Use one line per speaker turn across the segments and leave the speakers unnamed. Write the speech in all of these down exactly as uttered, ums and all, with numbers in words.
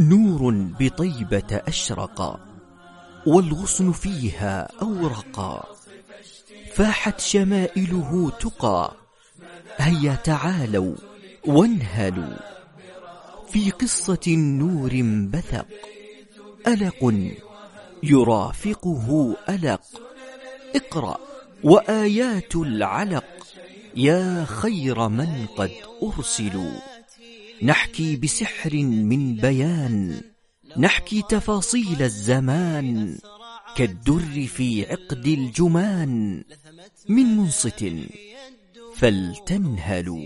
نور بطيبة أشرق، والغصن فيها أورقا، فاحت شمائله تقى. هيا تعالوا وانهلوا في قصة النور بثق، ألق يرافقه ألق. اقرأ وآيات العلق، يا خير من قد أرسلوا. نحكي بسحر من بيان، نحكي تفاصيل الزمان، كالدر في عقد الجمان. من منصت فلتنهلوا،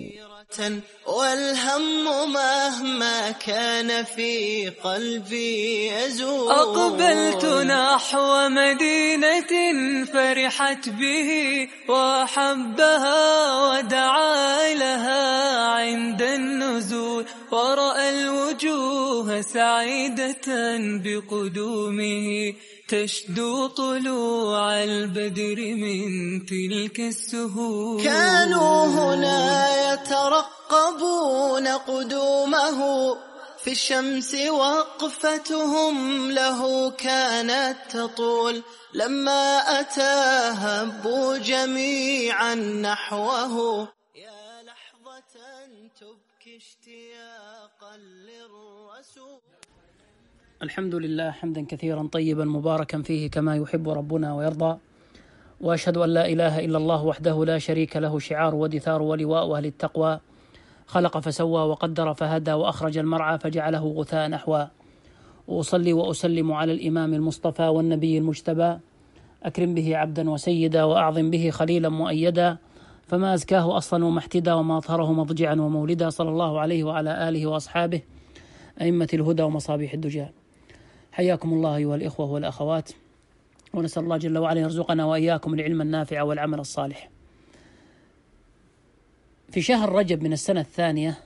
والهم مهما كان في قلبي يزول.
أقبلت نحو مدينة فرحت به وحبها ودعا لها عند النزول، ورأى الوجوه سعيدة بقدومه تشدو طلوع البدر من تلك السهول.
كانوا هنا يترقبون قدومه في الشمس، وقفتهم له كانت تطول. لما أتى هبوا جميعا نحوه، يا لحظة تبكي اشتياقا للرسول.
الحمد لله حمدا كثيرا طيبا مباركا فيه كما يحب ربنا ويرضى، وأشهد أن لا إله إلا الله وحده لا شريك له، شعار ودثار ولواء أهل التقوى. خلق فسوى وقدر فهدى، وأخرج المرعى فجعله غثاء نحوا. وأصلي وأسلم على الإمام المصطفى والنبي المجتبى، أكرم به عبدا وسيدا، وأعظم به خليلا مؤيدا، فما أزكاه أصلا ومحتدا، وما أطهره مضجعا ومولدا، صلى الله عليه وعلى آله وأصحابه أئمة الهدى ومصابيح الدجى. حياكم الله أيها الإخوة والأخوات، ونسأل الله جل وعلا يرزقنا وإياكم العلم النافع والعمل الصالح. في شهر رجب من السنة الثانية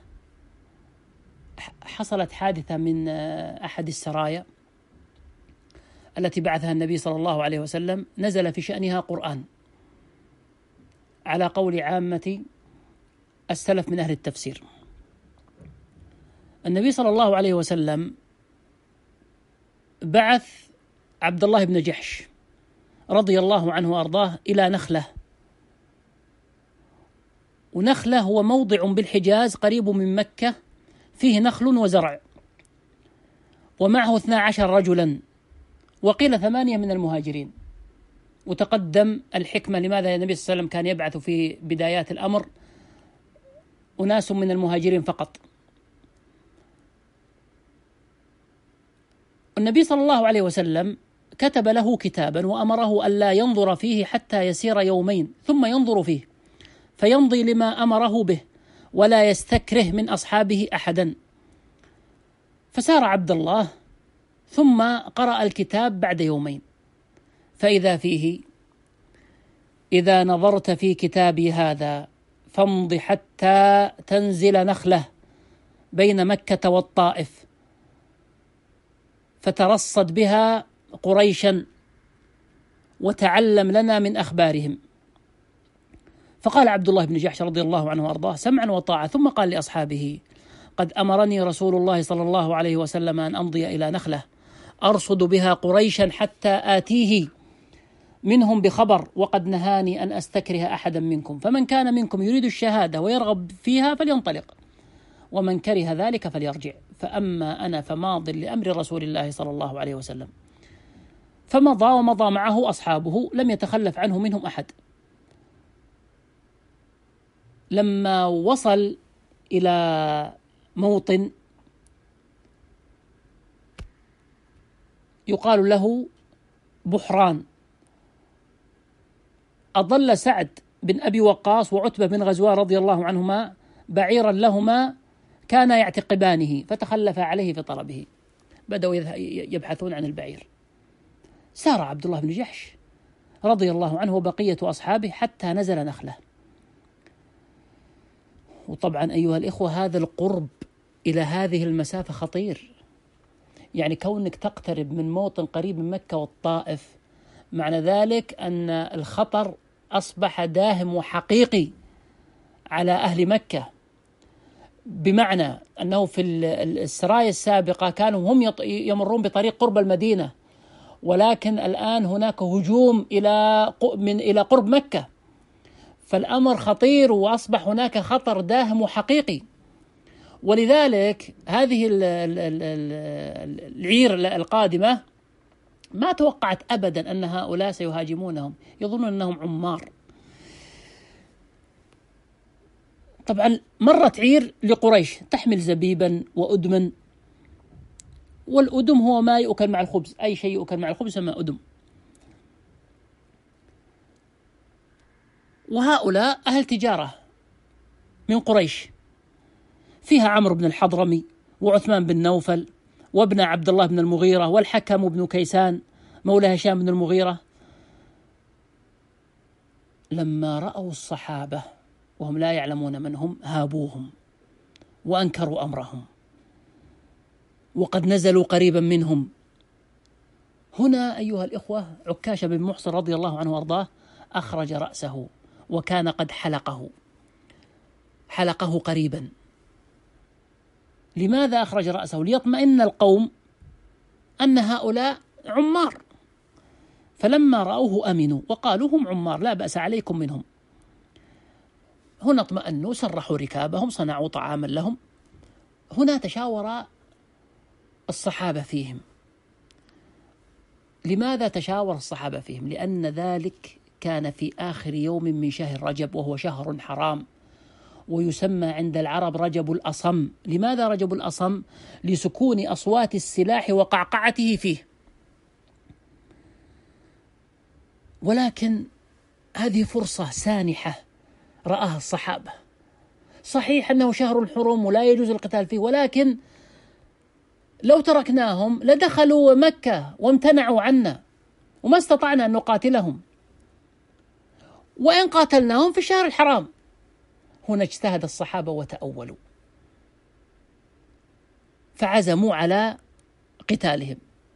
حصلت حادثة من أحد السرايا التي بعثها النبي صلى الله عليه وسلم، نزل في شأنها قرآن على قول عامة السلف من أهل التفسير. النبي صلى الله عليه وسلم بعث عبد الله بن جحش رضي الله عنه وأرضاه إلى نخلة، ونخلة هو موضع بالحجاز قريب من مكة فيه نخل وزرع، ومعه اثنا عشر رجلا، وقيل ثمانية من المهاجرين. وتقدم الحكمة لماذا النبي صلى الله عليه وسلم كان يبعث في بدايات الأمر أناس من المهاجرين فقط. النبي صلى الله عليه وسلم كتب له كتابا وأمره ألا ينظر فيه حتى يسير يومين ثم ينظر فيه، فيمضي لما أمره به ولا يستكره من أصحابه أحدا. فسار عبد الله ثم قرأ الكتاب بعد يومين، فإذا فيه: إذا نظرت في كتابي هذا فامض حتى تنزل نخلة بين مكة والطائف، فترصد بها قريشا وتعلم لنا من أخبارهم. فقال عبد الله بن جحش رضي الله عنه وأرضاه: سمعا وطاعة. ثم قال لأصحابه: قد أمرني رسول الله صلى الله عليه وسلم أن أمضي إلى نخلة أرصد بها قريشا حتى آتيه منهم بخبر، وقد نهاني أن أستكره أحدا منكم، فمن كان منكم يريد الشهادة ويرغب فيها فلينطلق، ومن كره ذلك فليرجع، فأما أنا فماض لأمر رسول الله صلى الله عليه وسلم. فمضى، ومضى معه أصحابه، لم يتخلف عنه منهم أحد. لما وصل إلى موطن يقال له بحران، أضل سعد بن أبي وقاص وعتبة بن غزوان رضي الله عنهما بعيرا لهما كانا يعتقبانه، فتخلفا عليه في طلبه، بدأوا يبحثون عن البعير. سار عبد الله بن جحش رضي الله عنه وبقية أصحابه حتى نزل نخلة. وطبعا أيها الإخوة هذا القرب إلى هذه المسافة خطير، يعني كونك تقترب من موطن قريب من مكة والطائف معنى ذلك أن الخطر أصبح داهم وحقيقي على أهل مكة. بمعنى أنه في السرايا السابقة كانوا هم يمرون بطريق قرب المدينة، ولكن الآن هناك هجوم إلى من إلى قرب مكة، فالأمر خطير وأصبح هناك خطر داهم وحقيقي. ولذلك هذه العير القادمة ما توقعت أبدا أن هؤلاء سيهاجمونهم، يظنون أنهم عمار. طبعا مرت عير لقريش تحمل زبيبا وأدما، والأدم هو ما يؤكل مع الخبز، أي شيء يؤكل مع الخبز يسمى أدم. وهؤلاء أهل تجارة من قريش، فيها عمرو بن الحضرمي وعثمان بن نوفل وابن عبد الله بن المغيرة والحكم بن كيسان مولى هشام بن المغيرة. لما رأوا الصحابة وهم لا يعلمون من هم هابوهم وأنكروا أمرهم، وقد نزلوا قريبا منهم. هنا أيها الإخوة عكاشة بن محصن رضي الله عنه وارضاه أخرج رأسه، وكان قد حلقه حلقه قريبا. لماذا أخرج رأسه؟ ليطمئن القوم أن هؤلاء عمار، فلما رأوه أمنوا وقالوا هم عمار لا بأس عليكم منهم. هنا اطمأنوا، سرحوا ركابهم، صنعوا طعاما لهم. هنا تشاور الصحابة فيهم. لماذا تشاور الصحابة فيهم؟ لأن ذلك كان في آخر يوم من شهر رجب، وهو شهر حرام، ويسمى عند العرب رجب الأصم. لماذا رجب الأصم؟ لسكون أصوات السلاح وقعقعته فيه. ولكن هذه فرصة سانحة رآها الصحابة. صحيح أنه شهر حرم ولا يجوز القتال فيه، ولكن لو تركناهم لدخلوا مكة وامتنعوا عنا وما استطعنا أن نقاتلهم، وإن قاتلناهم في الشهر الحرام. هنا اجتهد الصحابة وتأولوا، فعزموا على قتالهم.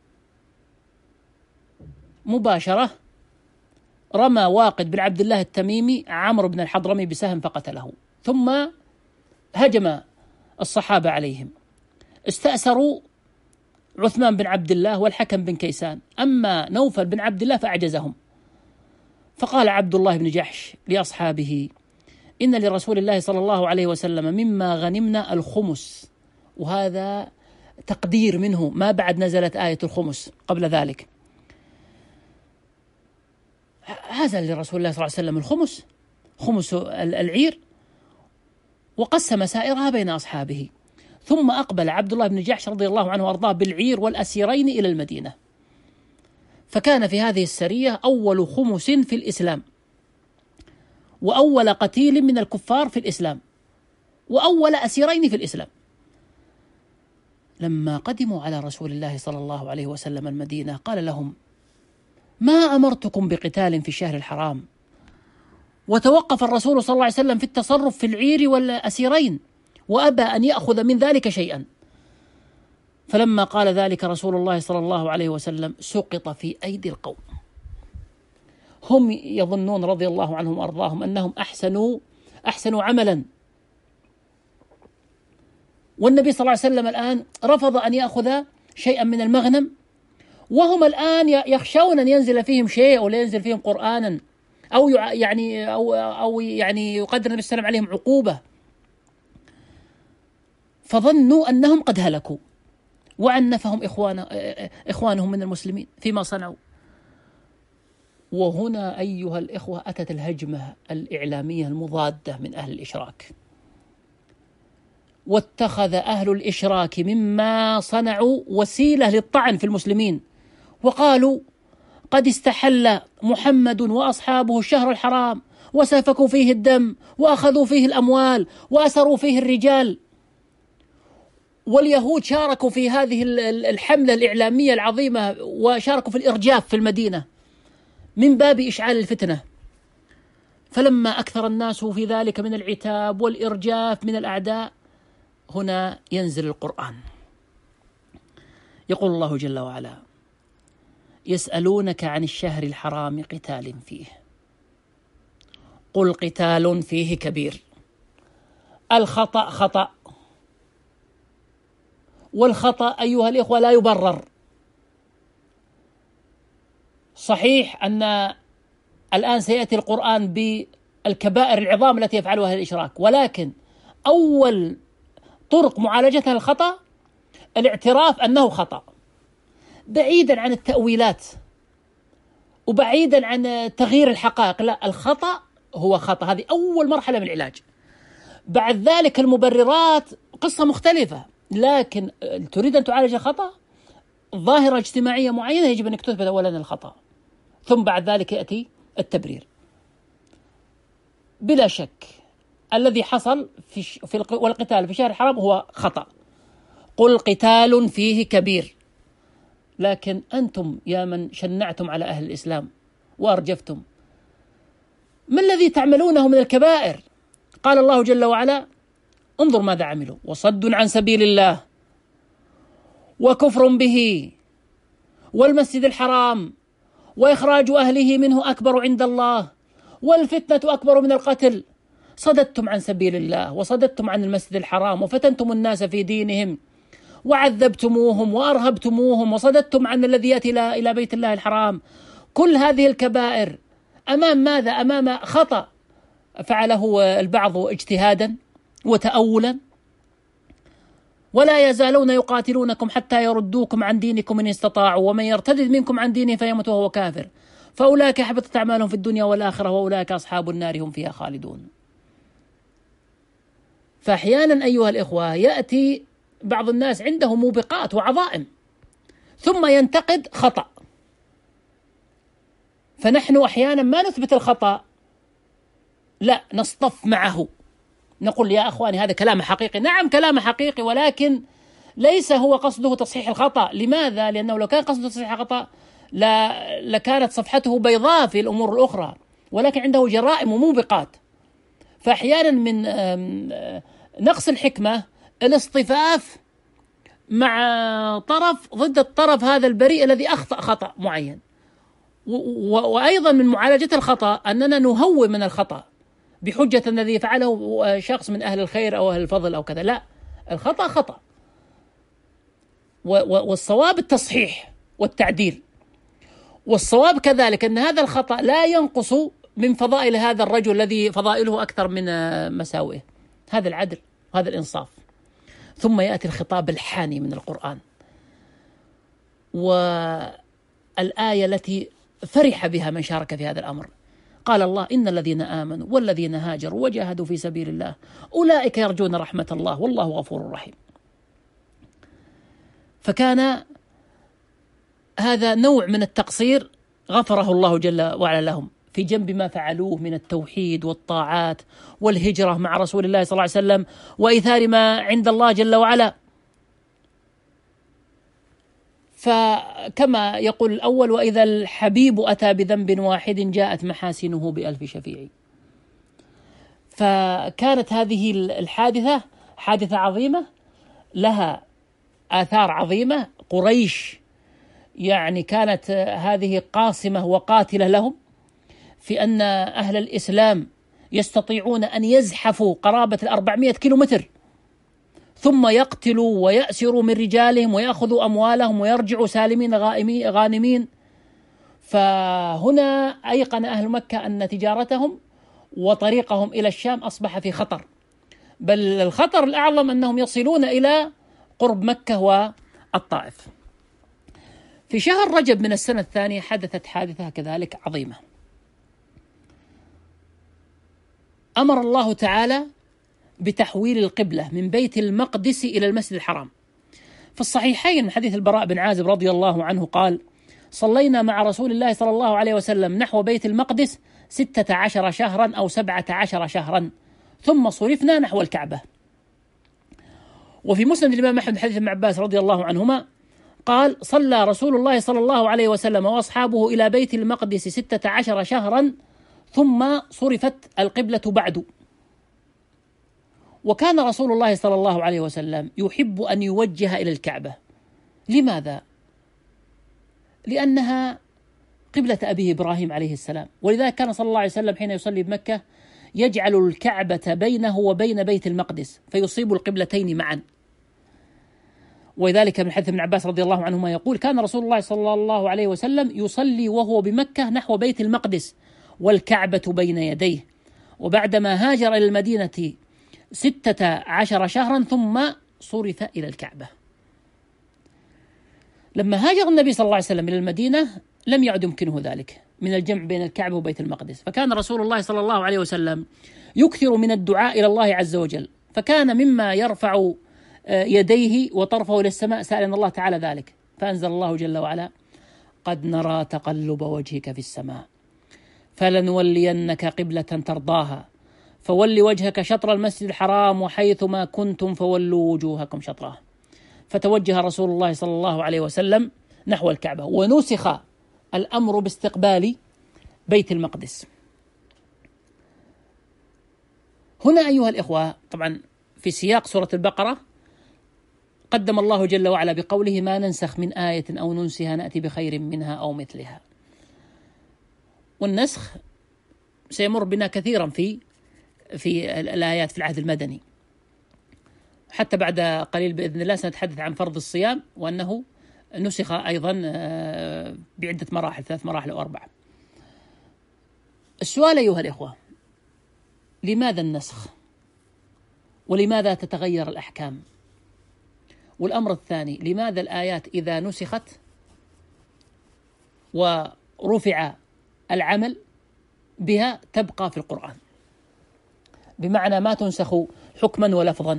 مباشرة رمى واقد بن عبد الله التميمي عمرو بن الحضرمي بسهم فقتله، ثم هجم الصحابة عليهم. استأسروا عثمان بن عبد الله والحكم بن كيسان، أما نوفل بن عبد الله فأعجزهم. فقال عبد الله بن جحش لأصحابه: إن لرسول الله صلى الله عليه وسلم مما غنمنا الخمس. وهذا تقدير منه، ما بعد نزلت آية الخمس قبل ذلك. هذا لرسول الله صلى الله عليه وسلم الخمس، خمس العير، وقسم سائرها بين أصحابه. ثم أقبل عبد الله بن جحش رضي الله عنه وأرضاه بالعير والأسيرين إلى المدينة، فكان في هذه السرية أول خمس في الإسلام، وأول قتيل من الكفار في الإسلام، وأول أسيرين في الإسلام. لما قدموا على رسول الله صلى الله عليه وسلم المدينة قال لهم: ما أمرتكم بقتال في الشهر الحرام؟ وتوقف الرسول صلى الله عليه وسلم في التصرف في العير والأسيرين، وأبى أن يأخذ من ذلك شيئا. فلما قال ذلك رسول الله صلى الله عليه وسلم سقط في أيدي القوم. هم يظنون رضي الله عنهم وأرضاهم أنهم أحسنوا أحسنوا عملا، والنبي صلى الله عليه وسلم الآن رفض أن يأخذ شيئا من المغنم، وهم الآن يخشون أن ينزل فيهم شيء أو لا ينزل فيهم قرآنا، أو يعني أو أو يعني يقدر النبي صلى الله عليه وسلم عليهم عقوبة. فظنوا أنهم قد هلكوا، وعنفهم إخوان إخوانهم من المسلمين فيما صنعوا. وهنا أيها الإخوة أتت الهجمة الإعلامية المضادة من أهل الإشراك، واتخذ أهل الإشراك مما صنعوا وسيلة للطعن في المسلمين، وقالوا: قد استحل محمد وأصحابه الشهر الحرام وسفكوا فيه الدم وأخذوا فيه الأموال وأسروا فيه الرجال. واليهود شاركوا في هذه الحملة الإعلامية العظيمة، وشاركوا في الإرجاف في المدينة من باب إشعال الفتنة. فلما أكثر الناس في ذلك من العتاب والإرجاف من الأعداء، هنا ينزل القرآن. يقول الله جل وعلا: يسألونك عن الشهر الحرام قتال فيه قل قتال فيه كبير. الخطأ خطأ والخطأ أيها الإخوة لا يبرر. صحيح أن الآن سيأتي القرآن بالكبائر العظام التي يفعلها الإشراك، ولكن أول طرق معالجتها الخطأ الاعتراف أنه خطأ، بعيدا عن التأويلات وبعيدا عن تغيير الحقائق. لا، الخطأ هو خطأ، هذه أول مرحلة من العلاج. بعد ذلك المبررات قصة مختلفة، لكن تريد أن تعالج الخطأ، ظاهرة اجتماعية معينة يجب أن تثبت أولا الخطأ، ثم بعد ذلك يأتي التبرير. بلا شك الذي حصل في, في والقتال في شهر الحرام هو خطأ، قل قتال فيه كبير، لكن أنتم يا من شنعتم على أهل الإسلام وأرجفتم، ما الذي تعملونه من الكبائر؟ قال الله جل وعلا: انظر ماذا عملوا، وصد عن سبيل الله وكفر به والمسجد الحرام وإخراج أهله منه أكبر عند الله والفتنة أكبر من القتل. صددتم عن سبيل الله وصددتم عن المسجد الحرام وفتنتم الناس في دينهم وعذبتموهم وأرهبتموهم وصددتم عن الذي يأتي إلى بيت الله الحرام. كل هذه الكبائر أمام ماذا؟ أمام خطأ فعله البعض اجتهادا وتأولا. ولا يزالون يقاتلونكم حتى يردوكم عن دينكم إن استطاعوا ومن يرتد منكم عن دينه فيمت وهو كافر فأولئك حبطت أعمالهم في الدنيا والآخرة وأولئك أصحاب النار هم فيها خالدون. فأحيانا أيها الإخوة يأتي بعض الناس عنده موبقات وعظائم ثم ينتقد خطأ، فنحن أحيانا ما نثبت الخطأ، لا نصطف معه، نقول يا أخواني هذا كلام حقيقي. نعم كلام حقيقي، ولكن ليس هو قصده تصحيح الخطأ. لماذا؟ لأنه لو كان قصده تصحيح الخطأ لا لكانت صفحته بيضاء في الأمور الأخرى، ولكن عنده جرائم وموبقات. فأحيانا من نقص الحكمة الاصطفاف مع طرف ضد الطرف هذا البريء الذي أخطأ خطأ معين. وأيضا من معالجة الخطأ أننا نهون من الخطأ بحجة الذي فعله شخص من أهل الخير أو أهل الفضل أو كذا. لا، الخطأ خطأ، والصواب التصحيح والتعديل. والصواب كذلك أن هذا الخطأ لا ينقص من فضائل هذا الرجل الذي فضائله أكثر من مساوئه. هذا العدل وهذا الإنصاف. ثم يأتي الخطاب الحاني من القرآن، والآية التي فرح بها من شارك في هذا الأمر. قال الله: إن الذين آمنوا والذين هاجروا وجاهدوا في سبيل الله أولئك يرجون رحمة الله والله غفور رحيم. فكان هذا نوع من التقصير غفره الله جل وعلا لهم في جنب ما فعلوه من التوحيد والطاعات والهجرة مع رسول الله صلى الله عليه وسلم وإيثار ما عند الله جل وعلا. فكما يقول الأول: وإذا الحبيب أتى بذنب واحد جاءت محاسنه بألف شفيع. فكانت هذه الحادثة حادثة عظيمة لها آثار عظيمة. قريش يعني كانت هذه قاصمة وقاتلة لهم في أن أهل الإسلام يستطيعون أن يزحفوا قرابة الأربعمائة كيلومتر ثم يقتلوا ويأسروا من رجالهم ويأخذوا أموالهم ويرجعوا سالمين غانمين. فهنا أيقن أهل مكة أن تجارتهم وطريقهم إلى الشام أصبح في خطر، بل الخطر الأعظم أنهم يصلون إلى قرب مكة والطائف. في شهر رجب من السنة الثانية حدثت حادثة كذلك عظيمة. أمر الله تعالى بتحويل القبلة من بيت المقدس إلى المسجد الحرام. في الصحيحين من حديث البراء بن عازب رضي الله عنه قال: صلينا مع رسول الله صلى الله عليه وسلم نحو بيت المقدس ستة عشر شهرا أو سبعة عشر شهرا ثم صرفنا نحو الكعبة. وفي مسند الإمام أحمد حديث ابن عباس رضي الله عنهما قال: صلى رسول الله صلى الله عليه وسلم وأصحابه إلى بيت المقدس ستة عشر شهرا ثم صرفت القبلة بعد. وكان رسول الله صلى الله عليه وسلم يحب أن يوجه إلى الكعبة. لماذا؟ لأنها قبلة أبيه إبراهيم عليه السلام، ولذلك كان صلى الله عليه وسلم حين يصلي بمكة يجعل الكعبة بينه وبين بيت المقدس فيصيب القبلتين معا. ولذلك من حديث ابن عباس رضي الله عنهما يقول: كان رسول الله صلى الله عليه وسلم يصلي وهو بمكة نحو بيت المقدس والكعبة بين يديه، وبعدما هاجر إلى المدينة ستة عشر شهرا ثم صرف إلى الكعبة. لما هاجر النبي صلى الله عليه وسلم إلى المدينة لم يعد يمكنه ذلك من الجمع بين الكعبة وبيت المقدس، فكان رسول الله صلى الله عليه وسلم يكثر من الدعاء إلى الله عز وجل، فكان مما يرفع يديه وطرفه إلى السماء سائلا الله تعالى ذلك، فأنزل الله جل وعلا: قد نرى تقلب وجهك في السماء فلنولينك قبلة ترضاها فول وجهك شطر المسجد الحرام وحيثما كنتم فولوا وجوهكم شطره. فتوجه رسول الله صلى الله عليه وسلم نحو الكعبة، ونسخ الأمر باستقبال بيت المقدس. هنا أيها الإخوة، طبعا في سياق سورة البقرة قدم الله جل وعلا بقوله: ما ننسخ من آية أو ننسها نأتي بخير منها أو مثلها. والنسخ سيمر بنا كثيرا في في الآيات في العهد المدني، حتى بعد قليل بإذن الله سنتحدث عن فرض الصيام، وأنه نسخ أيضا بعدة مراحل، ثلاث مراحل أو أربعة. السؤال أيها الإخوة: لماذا النسخ؟ ولماذا تتغير الأحكام؟ والأمر الثاني: لماذا الآيات إذا نسخت ورفع العمل بها تبقى في القرآن، بمعنى ما تنسخ حكما ولفظا؟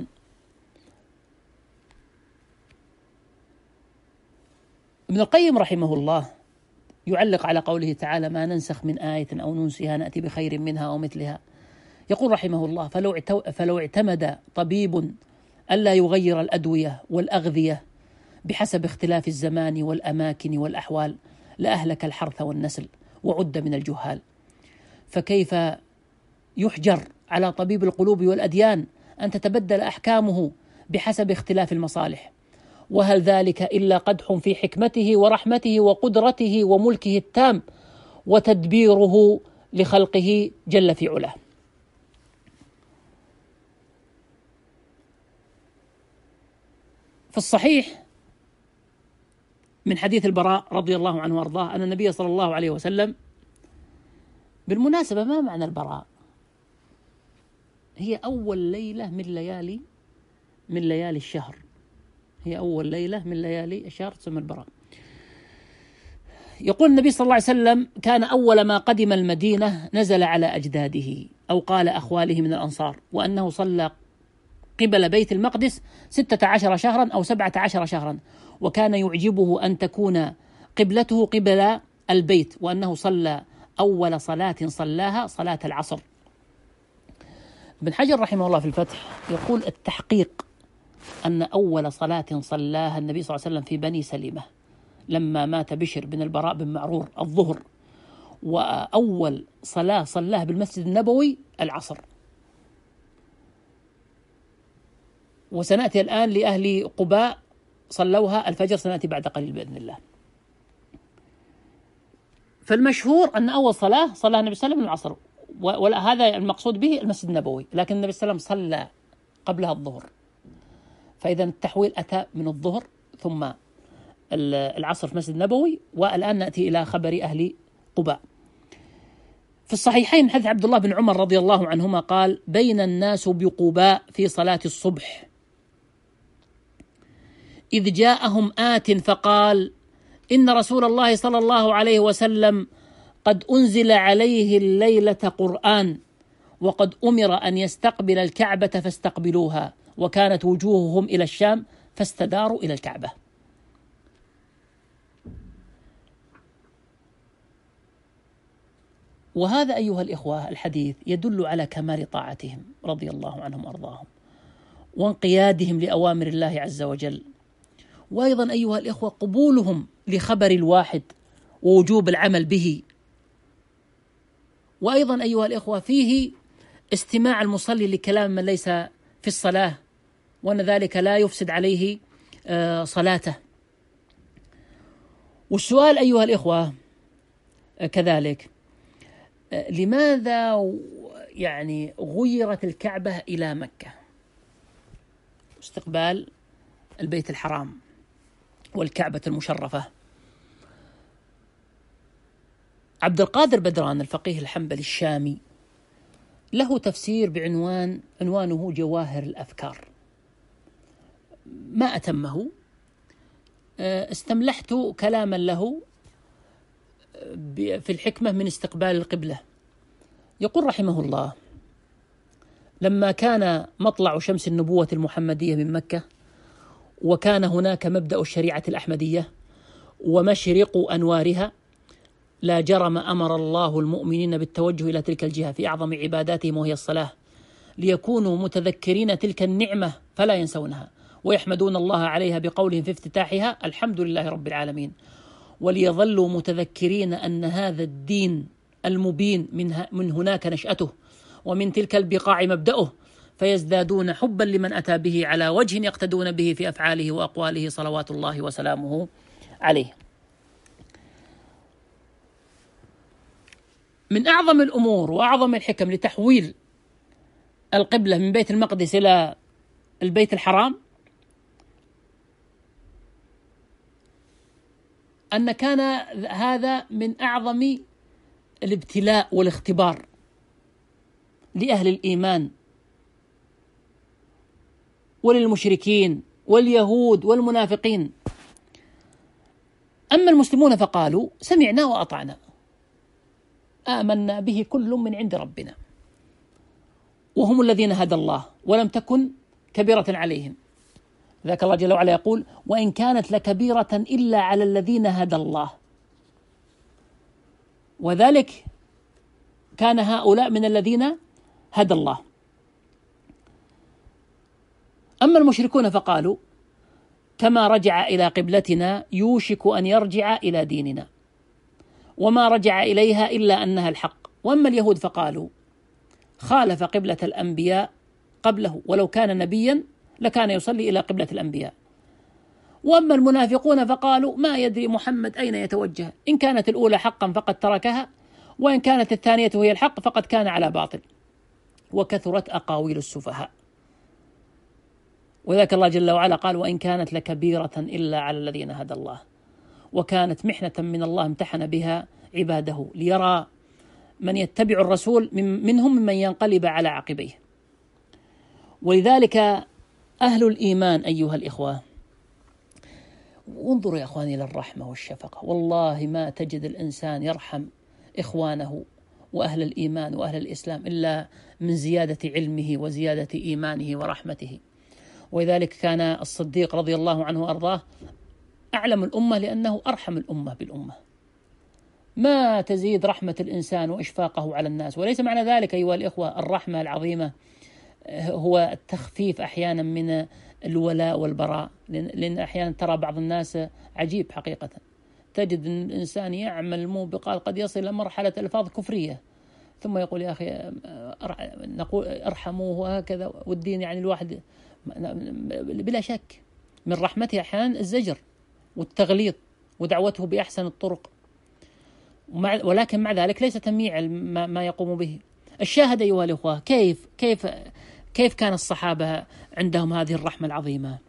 ابن القيم رحمه الله يعلق على قوله تعالى: ما ننسخ من آية أو ننسها نأتي بخير منها أو مثلها، يقول رحمه الله: فلو فلو اعتمد طبيب ألا يغير الأدوية والأغذية بحسب اختلاف الزمان والأماكن والأحوال لأهلك الحرث والنسل وعد من الجهال، فكيف يحجر على طبيب القلوب والأديان أن تتبدل أحكامه بحسب اختلاف المصالح؟ وهل ذلك إلا قدح في حكمته ورحمته وقدرته وملكه التام وتدبيره لخلقه جل في علاه. في الصحيح من حديث البراء رضي الله عنه وارضاه أن النبي صلى الله عليه وسلم، بالمناسبة ما معنى البراء؟ هي أول ليلة من ليالي من ليالي الشهر، هي أول ليلة من ليالي الشهر تسمى البراء. يقول النبي صلى الله عليه وسلم: كان أول ما قدم المدينة نزل على أجداده أو قال أخواله من الأنصار، وأنه صلى قبل بيت المقدس ستة عشر شهرا أو سبعة عشر شهرا، وكان يعجبه أن تكون قبلته قبل البيت، وأنه صلى أول صلاة صلاها صلاة العصر. ابن حجر رحمه الله في الفتح يقول: التحقيق أن أول صلاة صلاها النبي صلى الله عليه وسلم في بني سلمة لما مات بشر بن البراء بن معرور الظهر، وأول صلاة صلاها بالمسجد النبوي العصر. وسنأتي الآن لأهل قباء صلوها الفجر، سنأتي بعد قليل بإذن الله. فالمشهور أن أول صلاة صلاها النبي صلى الله عليه وسلم العصر، وهذا المقصود به المسجد النبوي، لكن النبي صلى الله عليه وسلم صلى قبلها الظهر، فإذا التحويل أتى من الظهر ثم العصر في المسجد النبوي. والآن نأتي إلى خبر أهل قباء. في الصحيحين حديث عبد الله بن عمر رضي الله عنهما قال: بين الناس بقباء في صلاة الصبح إذ جاءهم آت فقال: إن رسول الله صلى الله عليه وسلم قد أنزل عليه الليلة قرآن، وقد أمر أن يستقبل الكعبة فاستقبلوها، وكانت وجوههم إلى الشام فاستداروا إلى الكعبة. وهذا أيها الإخوة الحديث يدل على كمال طاعتهم رضي الله عنهم وأرضاهم وانقيادهم لأوامر الله عز وجل، وأيضا أيها الإخوة قبولهم لخبر الواحد ووجوب العمل به. وأيضا أيها الإخوة فيه استماع المصلي لكلام من ليس في الصلاة، وأن ذلك لا يفسد عليه صلاته. والسؤال أيها الإخوة كذلك: لماذا يعني غيرت الكعبة إلى مكة استقبال البيت الحرام؟ والكعبة المشرفة. عبد القادر بدران الفقيه الحنبلي الشامي له تفسير بعنوان عنوانه جواهر الأفكار، ما أتمه، استملحت كلاما له في الحكمة من استقبال القبلة. يقول رحمه الله: لما كان مطلع شمس النبوة المحمدية من مكة، وكان هناك مبدأ الشريعة الأحمدية ومشرق أنوارها، لا جرم أمر الله المؤمنين بالتوجه إلى تلك الجهة في أعظم عباداتهم وهي الصلاة، ليكونوا متذكرين تلك النعمة فلا ينسونها، ويحمدون الله عليها بقولهم في افتتاحها: الحمد لله رب العالمين، وليظلوا متذكرين أن هذا الدين المبين من هناك نشأته ومن تلك البقاع مبدأه، فيزدادون حبا لمن أتى به على وجه يقتدون به في أفعاله وأقواله صلوات الله وسلامه عليه. من أعظم الأمور وأعظم الحكم لتحويل القبلة من بيت المقدس إلى البيت الحرام أن كان هذا من أعظم الابتلاء والاختبار لأهل الإيمان وللمشركين واليهود والمنافقين. أما المسلمون فقالوا: سمعنا وأطعنا، آمنا به كل من عند ربنا، وهم الذين هدى الله ولم تكن كبيرة عليهم. ذاك الله جل وعلا يقول: وإن كانت لكبيرة إلا على الذين هدى الله، وذلك كان هؤلاء من الذين هدى الله. أما المشركون فقالوا: كما رجع إلى قبلتنا يوشك أن يرجع إلى ديننا، وما رجع إليها إلا أنها الحق. وأما اليهود فقالوا: خالف قبلة الأنبياء قبله، ولو كان نبيا لكان يصلي إلى قبلة الأنبياء. وأما المنافقون فقالوا: ما يدري محمد أين يتوجه، إن كانت الأولى حقا فقد تركها، وإن كانت الثانية هي الحق فقد كان على باطل. وكثرت أقاويل السفهاء. وذاك الله جل وعلا قال: وإن كانت لكبيرة إلا على الذين هدى الله، وكانت محنة من الله امتحن بها عباده ليرى من يتبع الرسول منهم ممن ينقلب على عقبيه. ولذلك أهل الإيمان أيها الإخوة، انظروا يا أخواني إلى الرحمة والشفقة، والله ما تجد الإنسان يرحم إخوانه وأهل الإيمان وأهل الإسلام إلا من زيادة علمه وزيادة إيمانه ورحمته. ولذلك كان الصديق رضي الله عنه وأرضاه أعلم الأمة لأنه أرحم الأمة بالأمة. ما تزيد رحمة الإنسان وإشفاقه على الناس. وليس معنى ذلك أيها الإخوة الرحمة العظيمة هو التخفيف أحيانا من الولاء والبراء، لأن أحيانا ترى بعض الناس عجيب حقيقة، تجد أن الإنسان يعمل موبقات قد يصل إلى مرحلة ألفاظ كفرية، ثم يقول: يا أخي نقول ارحموه وهكذا، والدين يعني الواحد بلا شك من رحمته أحيانا الزجر والتغليظ ودعوته بأحسن الطرق، ولكن مع ذلك ليس تمييع ما يقوم به. الشاهد أيها الأخوة كيف كيف كيف كان الصحابة عندهم هذه الرحمة العظيمة.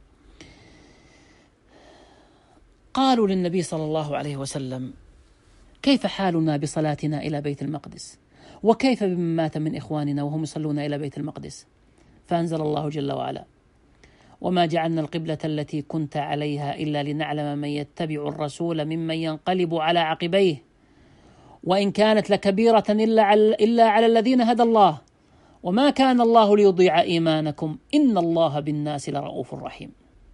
قالوا للنبي صلى الله عليه وسلم: كيف حالنا بصلاتنا إلى بيت المقدس، وكيف بمن مات من إخواننا وهم يصلون إلى بيت المقدس؟ فأنزل الله جل وعلا: وما جعلنا القبلة التي كنت عليها إلا لنعلم من يتبع الرسول ممن ينقلب على عقبيه، وإن كانت لكبيرة إلا على, إلا على الذين هدى الله، وما كان الله ليضيع إيمانكم إن الله بالناس لرؤوف رحيم.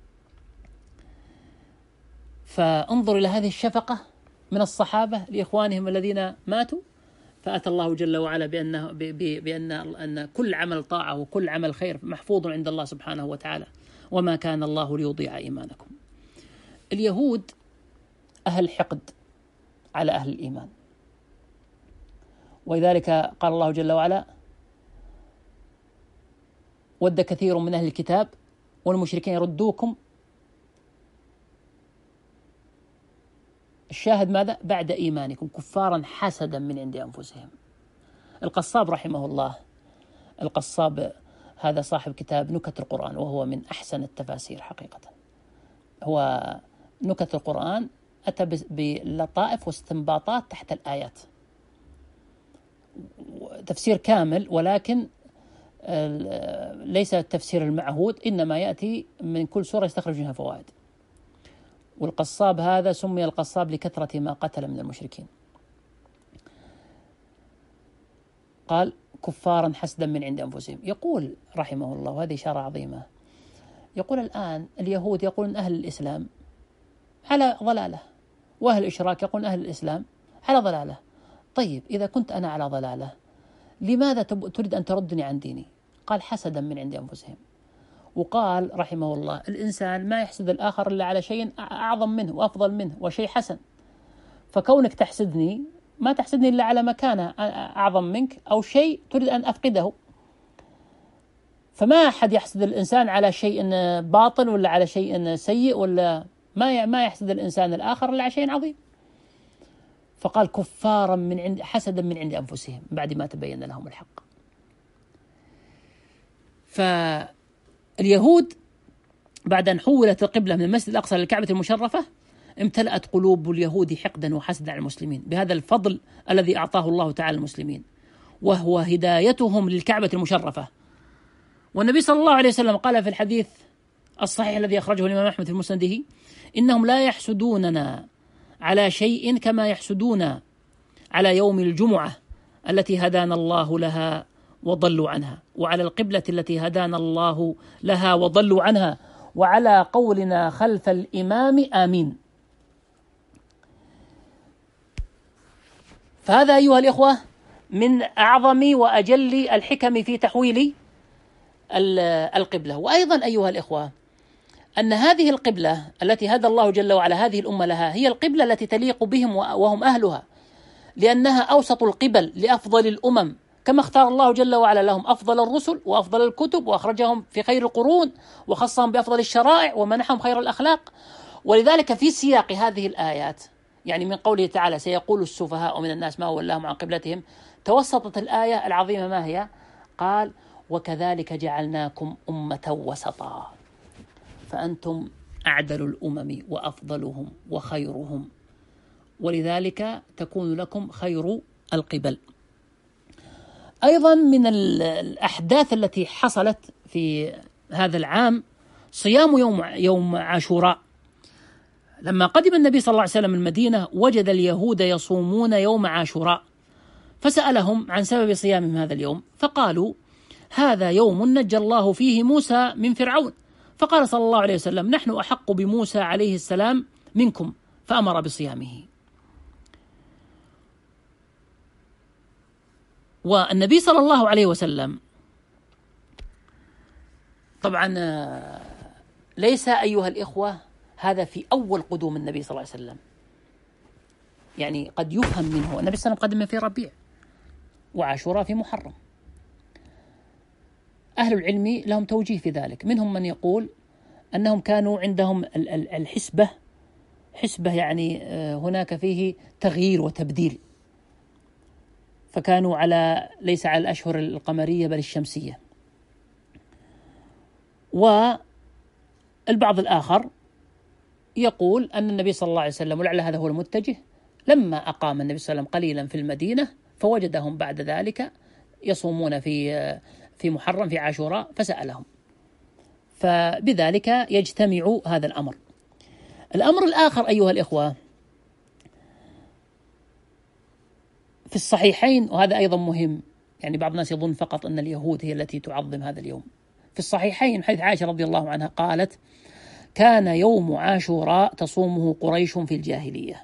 فانظر إلى هذه الشفقة من الصحابة لإخوانهم الذين ماتوا، فأتى الله جل وعلا بأنه بأن أن كل عمل طاعة وكل عمل خير محفوظ عند الله سبحانه وتعالى، وما كان الله ليضيع إيمانكم. اليهود أهل حقد على أهل الإيمان، ولذلك قال الله جل وعلا: ود كثير من أهل الكتاب والمشركين يردوكم. الشاهد ماذا؟ بعد إيمانكم كفارا حسدا من عند أنفسهم. القصاب رحمه الله، القصاب هذا صاحب كتاب نكت القرآن، وهو من أحسن التفاسير حقيقة. هو نكت القرآن أتى بلطائف واستنباطات تحت الآيات، تفسير كامل، ولكن ليس التفسير المعهود، إنما يأتي من كل سورة يستخرج منها فوائد. والقصاب هذا سمي القصاب لكثرة ما قتل من المشركين. قال كفارا حسدا من عند أنفسهم. يقول رحمه الله، وهذه إشارة عظيمة، يقول الآن اليهود يقولون أهل الإسلام على ضلالة، وأهل الإشراك يقولون أهل الإسلام على ضلالة. طيب إذا كنت أنا على ضلالة لماذا تريد أن تردني عن ديني؟ قال حسدا من عند أنفسهم. وقال رحمه الله الإنسان ما يحسد الآخر إلا على شيء أعظم منه وأفضل منه وشيء حسن، فكونك تحسدني ما تحسدني إلا على مكانة أعظم منك أو شيء تريد أن أفقده. فما أحد يحسد الإنسان على شيء باطل ولا على شيء سيء، ولا ما ما يحسد الإنسان الآخر إلا على شيء عظيم. فقال كفارا من عند حسدا من عند أنفسهم بعد ما تبين لهم الحق. فاليهود بعد أن حولت القبلة من المسجد الأقصى للكعبة المشرفة امتلأت قلوب اليهود حقدا وحسدا على المسلمين بهذا الفضل الذي أعطاه الله تعالى المسلمين، وهو هدايتهم للكعبة المشرفة. والنبي صلى الله عليه وسلم قال في الحديث الصحيح الذي أخرجه الإمام أحمد في مسنده: إنهم لا يحسدوننا على شيء كما يحسدون على يوم الجمعة التي هدانا الله لها وضلوا عنها، وعلى القبلة التي هدانا الله لها وضلوا عنها، وعلى قولنا خلف الإمام آمين. فهذا أيها الإخوة من أعظم وأجل الحكم في تحويل القبلة. وأيضا أيها الإخوة أن هذه القبلة التي هدى الله جل وعلا هذه الأمة لها هي القبلة التي تليق بهم وهم أهلها، لأنها أوسط القبل لأفضل الأمم، كما اختار الله جل وعلا لهم أفضل الرسل وأفضل الكتب، وأخرجهم في خير القرون وخصهم بأفضل الشرائع ومنحهم خير الأخلاق. ولذلك في سياق هذه الآيات، يعني من قوله تعالى سيقول السفهاء من الناس ما ولاهم عن قبلتهم، توسطت الآية العظيمة ما هي؟ قال وكذلك جعلناكم أمة وسطا فأنتم أعدل الأمم وأفضلهم وخيرهم، ولذلك تكون لكم خير القبل. أيضا من الأحداث التي حصلت في هذا العام صيام يوم يوم عاشوراء. لما قدم النبي صلى الله عليه وسلم المدينة وجد اليهود يصومون يوم عاشوراء، فسألهم عن سبب صيامهم هذا اليوم، فقالوا هذا يوم نجى الله فيه موسى من فرعون. فقال صلى الله عليه وسلم نحن أحق بموسى عليه السلام منكم، فأمر بصيامه. والنبي صلى الله عليه وسلم طبعا ليس أيها الإخوة هذا في أول قدوم النبي صلى الله عليه وسلم، يعني قد يفهم منه النبي صلى الله عليه وسلم قدم في ربيع وعاشوراء في محرم. أهل العلم لهم توجيه في ذلك، منهم من يقول أنهم كانوا عندهم الحسبة حسبة يعني هناك فيه تغيير وتبديل، فكانوا على ليس على الأشهر القمرية بل الشمسية. والبعض الآخر يقول أن النبي صلى الله عليه وسلم، ولعل هذا هو المتجه، لما أقام النبي صلى الله عليه وسلم قليلا في المدينة فوجدهم بعد ذلك يصومون في في محرم في عاشوراء فسألهم، فبذلك يجتمع هذا الأمر. الأمر الآخر أيها الإخوة في الصحيحين، وهذا أيضا مهم، يعني بعض الناس يظن فقط أن اليهود هي التي تعظم هذا اليوم. في الصحيحين حديث عائشة رضي الله عنها قالت كان يوم عاشوراء تصومه قريش في الجاهلية،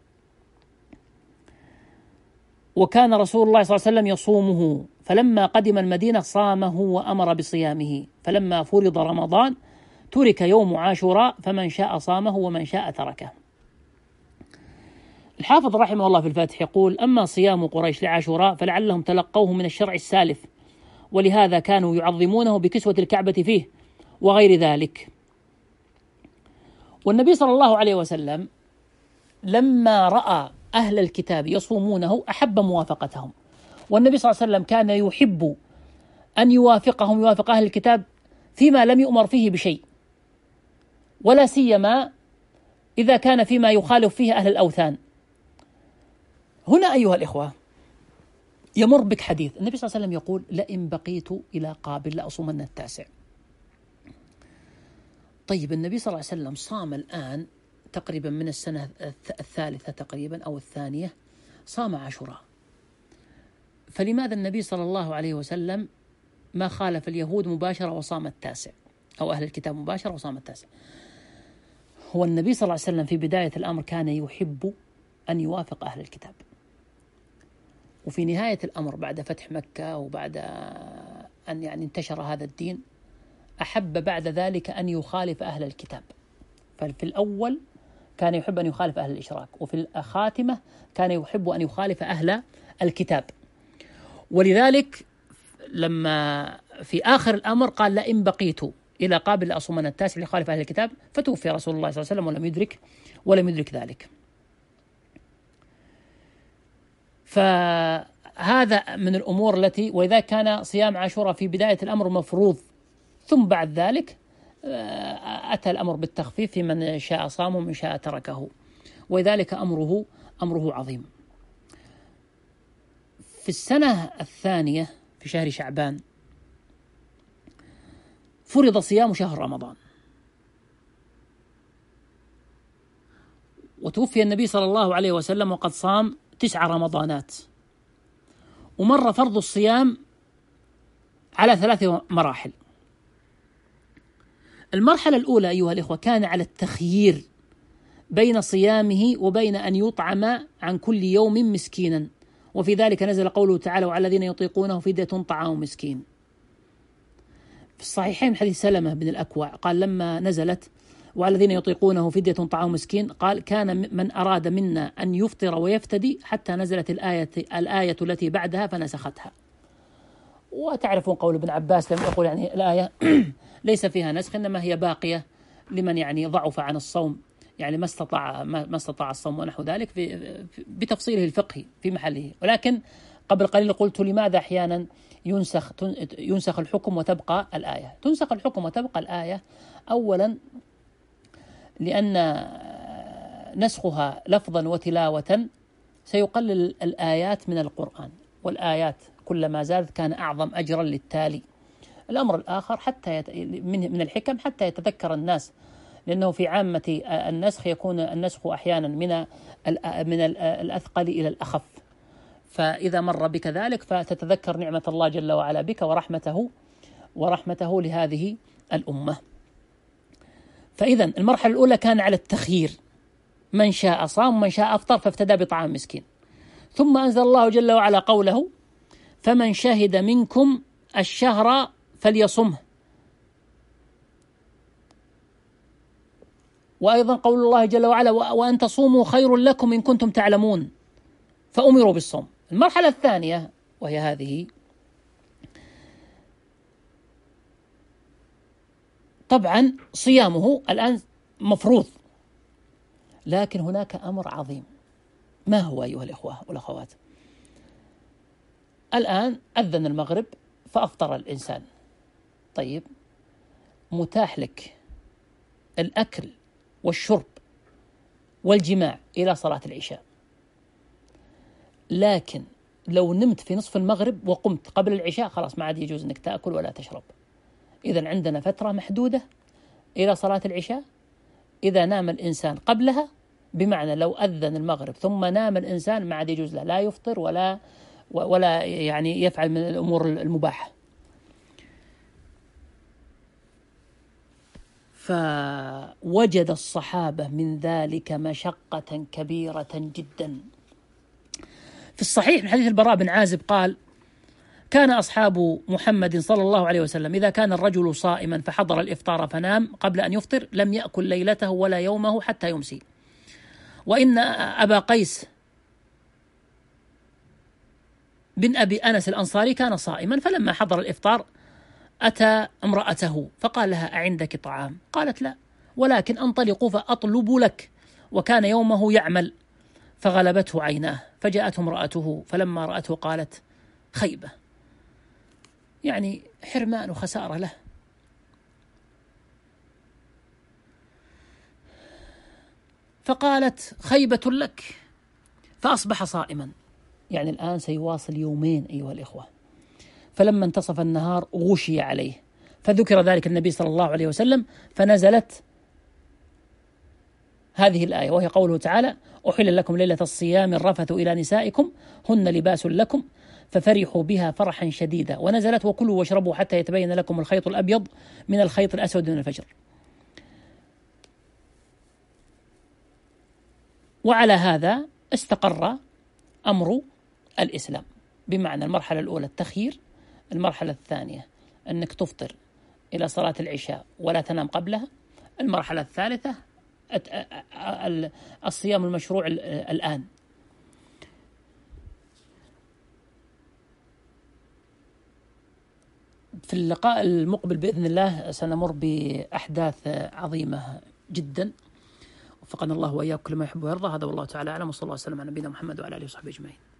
وكان رسول الله صلى الله عليه وسلم يصومه، فلما قدم المدينة صامه وأمر بصيامه، فلما فرض رمضان ترك يوم عاشوراء فمن شاء صامه ومن شاء تركه. الحافظ رحمه الله في الفتح يقول أما صيام قريش لعاشوراء فلعلهم تلقوه من الشرع السالف، ولهذا كانوا يعظمونه بكسوة الكعبة فيه وغير ذلك. والنبي صلى الله عليه وسلم لما رأى أهل الكتاب يصومونه أحب موافقتهم، والنبي صلى الله عليه وسلم كان يحب أن يوافقهم يوافق أهل الكتاب فيما لم يؤمر فيه بشيء، ولا سيما إذا كان فيما يخالف فيه أهل الأوثان. هنا أيها الإخوة يمر بك حديث النبي صلى الله عليه وسلم يقول: لئن بقيت إلى قابل لأصومن التاسع. طيب النبي صلى الله عليه وسلم صام الآن تقريبا من السنة الثالثة تقريبا أو الثانية، صام عاشوراء. فلماذا النبي صلى الله عليه وسلم ما خالف اليهود مباشرة وصام التاسع، أو أهل الكتاب مباشرة وصام التاسع؟ هو النبي صلى الله عليه وسلم في بداية الأمر كان يحب أن يوافق أهل الكتاب، وفي نهاية الأمر بعد فتح مكة وبعد أن يعني انتشر هذا الدين أحب بعد ذلك أن يخالف أهل الكتاب. ففي الأول كان يحب أن يخالف أهل الإشراك، وفي الخاتمة كان يحب أن يخالف أهل الكتاب. ولذلك لما في آخر الأمر قال: لئن بقيت إلى قابل لأصومن التاسع لخالف أهل الكتاب، فتوفي رسول الله صلى الله عليه وسلم ولم يدرك ولم يدرك ذلك. فهذا من الأمور التي، وإذا كان صيام عاشوراء في بداية الأمر مفروض، ثم بعد ذلك أتى الأمر بالتخفيف في من شاء صام ومن شاء تركه، وذلك أمره أمره عظيم. في السنة الثانية في شهر شعبان فرض صيام شهر رمضان، وتوفي النبي صلى الله عليه وسلم وقد صام تسع رمضانات. ومر فرض الصيام على ثلاث مراحل. المرحلة الأولى أيها الإخوة كان على التخيير بين صيامه وبين أن يطعم عن كل يوم مسكينا، وفي ذلك نزل قوله تعالى: وعلى الذين يطيقونه فدية طعام مسكين. في الصحيحين حديث سلمة بن الأكوع قال لما نزلت وعلى الذين يطيقونه فدية طعام مسكين، قال: كان من أراد منا أن يفطر ويفتدي حتى نزلت الآية الآية التي بعدها فنسختها. وتعرفون قول ابن عباس لما يقول يعني الآية ليس فيها نسخ، إنما هي باقية لمن يعني ضعف عن الصوم، يعني ما استطاع ما استطاع الصوم ونحو ذلك، بتفصيله الفقهي في محله. ولكن قبل قليل قلت لماذا أحيانا ينسخ ينسخ الحكم وتبقى الآية. تنسخ الحكم وتبقى الآية أولا لأن نسخها لفظا وتلاوة سيقلل الآيات من القرآن، والآيات كلما زادت كان أعظم أجرا للتالي. الأمر الآخر حتى يت... من من الحكم حتى يتذكر الناس، لأنه في عامة النسخ يكون النسخ أحيانا من من الأثقل إلى الأخف، فإذا مر بك ذلك فتتذكر نعمة الله جل وعلا بك ورحمته ورحمته لهذه الأمة. فإذا المرحلة الأولى كان على التخيير، من شاء صام ومن شاء أفطر فافتدى بطعام مسكين. ثم أنزل الله جل وعلا قوله: فمن شهد منكم الشهر فليصمه. وأيضا قول الله جل وعلا: وأن تصوموا خير لكم إن كنتم تعلمون، فأمروا بالصوم. المرحلة الثانية وهي هذه، طبعا صيامه الآن مفروض، لكن هناك أمر عظيم. ما هو أيها الإخوة والأخوات؟ الآن أذن المغرب فأفطر الإنسان، طيب متاح لك الأكل والشرب والجماع إلى صلاة العشاء، لكن لو نمت في نصف المغرب وقمت قبل العشاء خلاص ما عاد يجوز أنك تأكل ولا تشرب. إذن عندنا فترة محدودة إلى صلاة العشاء، إذا نام الإنسان قبلها، بمعنى لو أذن المغرب ثم نام الإنسان ما عاد يجوز له لا يفطر ولا ولا يعني يفعل من الأمور المباحة. فوجد الصحابة من ذلك مشقة كبيرة جدا. في الصحيح من حديث البراء بن عازب قال: كان أصحاب محمد صلى الله عليه وسلم إذا كان الرجل صائما فحضر الإفطار فنام قبل أن يفطر لم يأكل ليلته ولا يومه حتى يمسي. وإن أبا قيس بن أبي أنس الأنصاري كان صائما، فلما حضر الإفطار أتى امرأته فقال لها: أعندك طعام؟ قالت: لا، ولكن أنطلق فأطلب لك. وكان يومه يعمل، فغلبته عيناه، فجاءته امرأته فلما رأته قالت: خيبة، يعني حرمان وخسارة له. فقالت خيبة لك، فأصبح صائما. يعني الآن سيواصل يومين أيها الإخوة. فلما انتصف النهار غشي عليه، فذكر ذلك النبي صلى الله عليه وسلم، فنزلت هذه الآية وهي قوله تعالى: أحل لكم ليلة الصيام الرفث إلى نسائكم هن لباس لكم، ففرحوا بها فرحا شديدا. ونزلت: وكلوا واشربوا حتى يتبين لكم الخيط الأبيض من الخيط الأسود من الفجر. وعلى هذا استقر أمر الإسلام، بمعنى المرحلة الأولى التخيير، المرحلة الثانية أنك تفطر إلى صلاة العشاء ولا تنام قبلها، المرحلة الثالثة الصيام المشروع الآن. في اللقاء المقبل بإذن الله سنمر بأحداث عظيمة جدا، وفقنا الله وإياكم لما يحب ويرضى. هذا والله تعالى أعلم، وصلى الله وسلم على نبينا محمد وعلى آله وصحبه أجمعين.